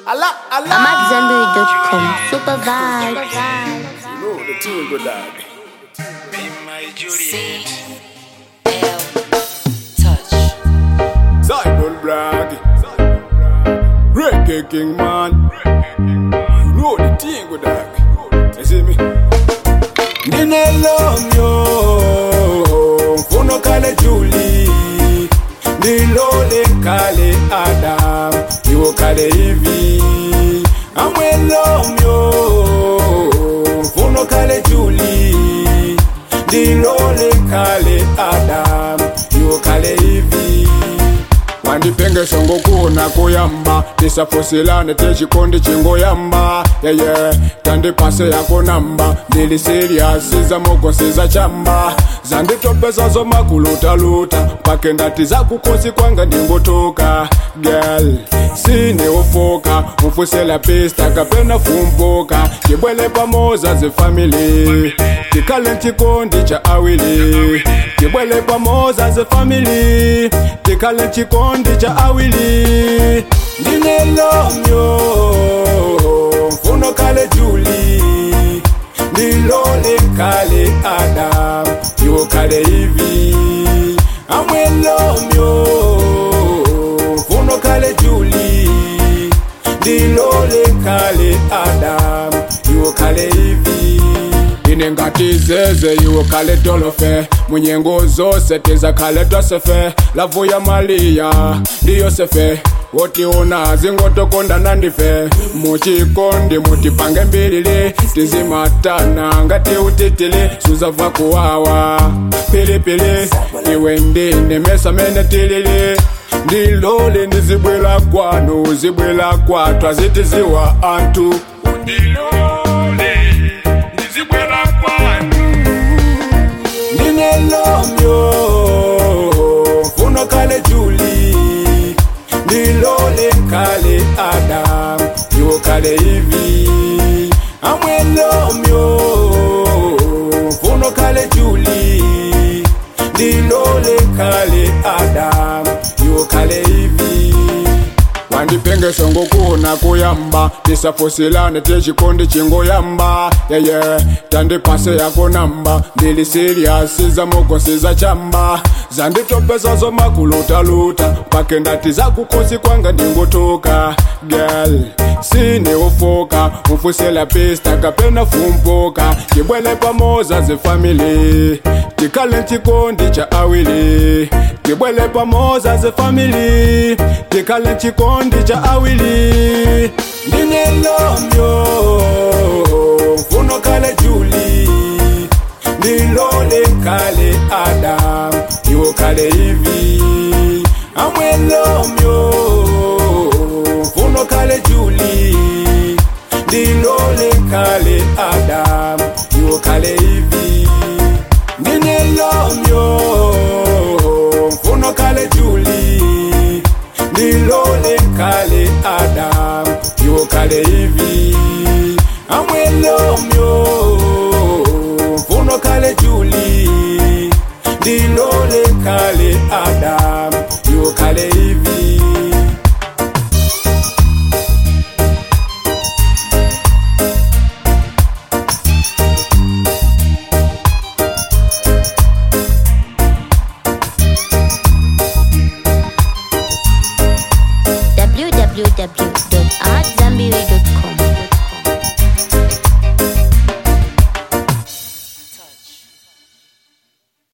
Allah. I'm at Zenberry.com. Super vibe. You know the tune good dog. Sidon brag. Reggae king man. You know the thing good dog. You see me? Nine love yo. Fono kale Julie. Nilole kale Adam. You kale Ivy. Amwe love yo. Fono kale Julie. Nilole kale Adam. You kale Ivy. Mandipenge songo kuna kuyamba Nisafosilane techikondi chingo yamba Yeah Tandi pase yako namba Dili serious za moko siza chamba Zanditopesa zo makuluta luta Pakendati za kukosi kwanga ndingotoka Girl Sine ufoka Ufusela pista kapena fumboka Kibwele pamoza ze family Tikale chikondi cha awili Kibwele pamoza ze family Tikale chikondi cha awili Nine lomyo Funo kale Julie Nilole kale Adam Yo kale Ivy Amwe lomyo Funo kale Julie Nilole kale Adam Yo kale Ivy Inengati zeze yu kale dolofe Munyengo zose teza kale dosefe Lavu ya Malia di Yosefe Woti una zingoto konda nandife Muchikondi mutipange mbilili Tizimatana ngati utitili Suza vakuwawa Pili pili Iwe ndine mesa mene tilili Ndilole nizibwela kwanu Zibwela kwa twazitiziwa antu Ndilole nizibwela kwanu Nine lomyo Funo kale Julie Nilole kale Adam Yo kale Ivy Amwe lomyo Funo kale Julie Nilole kale Adam Yo kale Ivy Wandipenge songo kuna kuyamba Nisafosilane techikondi chingo yamba Yeah Tandi pase yako namba Dili serious za moko siza chamba Zanditopesa zo makuluta luta Pakendati za kukosi kwanga ndingotoka Girl Sine ufoka Ufusela pista kapena fumboka Kibwele pamoza ze family Tikale chikondi cha awili Kibwele pamoza ze family Tikale chikondi cha awili Nine lomyo Funo kale Julie Nilole kale Adam Yo kale Ivy Amwe lomyo Funo kale Julie Nilole kale Adam Yo kale Ivy Nine lomyo Funo kale Julie Nilole kale Adam Yo kale Ivy Amwe lomyo Funo kale Julie Nilole kale Adam Yo kale Ivy www.amatzambiri.com